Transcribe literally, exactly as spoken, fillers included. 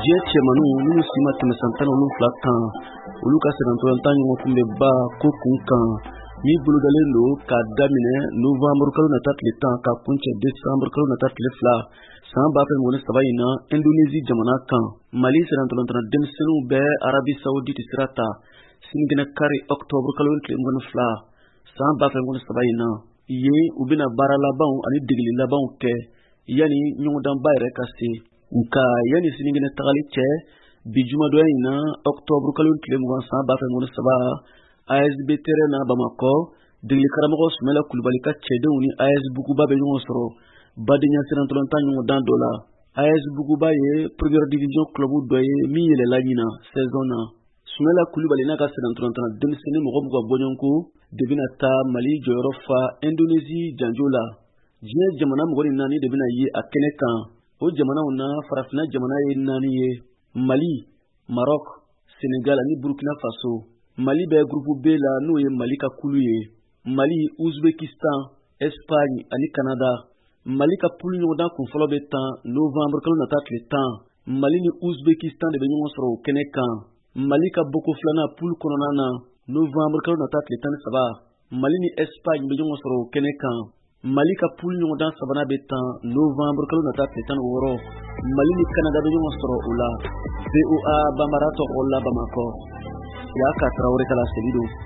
diɲɛ cɛmanu minnu si ma tɛmɛ san tan wolonwula kan olu ka sɛbɛntolantan ɲɔgɔn kun bɛ ba ko kun kan min bolodalen don k'a daminɛ novamburu kalo nata tile tan ka kuncɛ desamburu kalo nata tile fila san ba fila ani saba in na Indonésie jamana kan. Mali sɛbɛntolantana denmisɛnninw bɛ Arabi Saoudite sira ta sinikɛnɛ kari octobre kalo tile mugan ni fila san ba fila ani saba in na. Yen u bɛna baara labanw ani degeli labanw kɛ yani ɲɔgɔndanba yɛrɛ ka se. Nka yani sinikɛnɛ tagali cɛ bi jumadonya in na octobre kalo tile mugan san ba fila ani saba A S B terrain na Bamako degeli karamɔgɔ Sumala Kulubali ka cɛdenw ni A S Buguba bɛ ɲɔgɔn sɔrɔ badenya sɛbɛntolantan ɲɔgɔndan dɔ la. A S Buguba ye première division club dɔ ye min yɛlɛla ɲina saison na. Sumala Kulubali n'a ka sɛbɛntolantana denmisɛnnin mɔgɔ mugan bɔɲɔgɔnko de bɛna taa Mali jɔyɔrɔ fa Indonésie janjo la. Diɲɛ jamana mɔgɔ ni naani de bɛna ye a kɛnɛ kan. O jamanaw na farafinna jamana ye naani ye: Mali, Maroc, Sénégal ani Burkina Faso. Mali bɛ groupe B la n'o ye Mali ka kulu ye. Mali, Ouzbékistan, Espagne ani Canada. Mali ka poule ɲɔgɔndan kun fɔlɔ bɛ tan novamburu kalo nata tile tan. Mali ni Ouzbékistan de bɛ ɲɔgɔn sɔrɔ o kɛnɛ kan. Mali ka boko filanan poule kɔnɔna na novamburu kalo nata tile tan ni saba. Mali ni Espagne bɛ ɲɔgɔn sɔrɔ o kɛnɛ kan. Mali ka poule ɲɔgɔndan sabanan bɛ tan novamburu kalo nata tile tan ni wɔɔrɔ. Mali ni Canada bɛ ɲɔgɔn sɔrɔ o la. V O A Bambara tɔgɔ la Bamako. Y'a ka Traoré ka laseli don.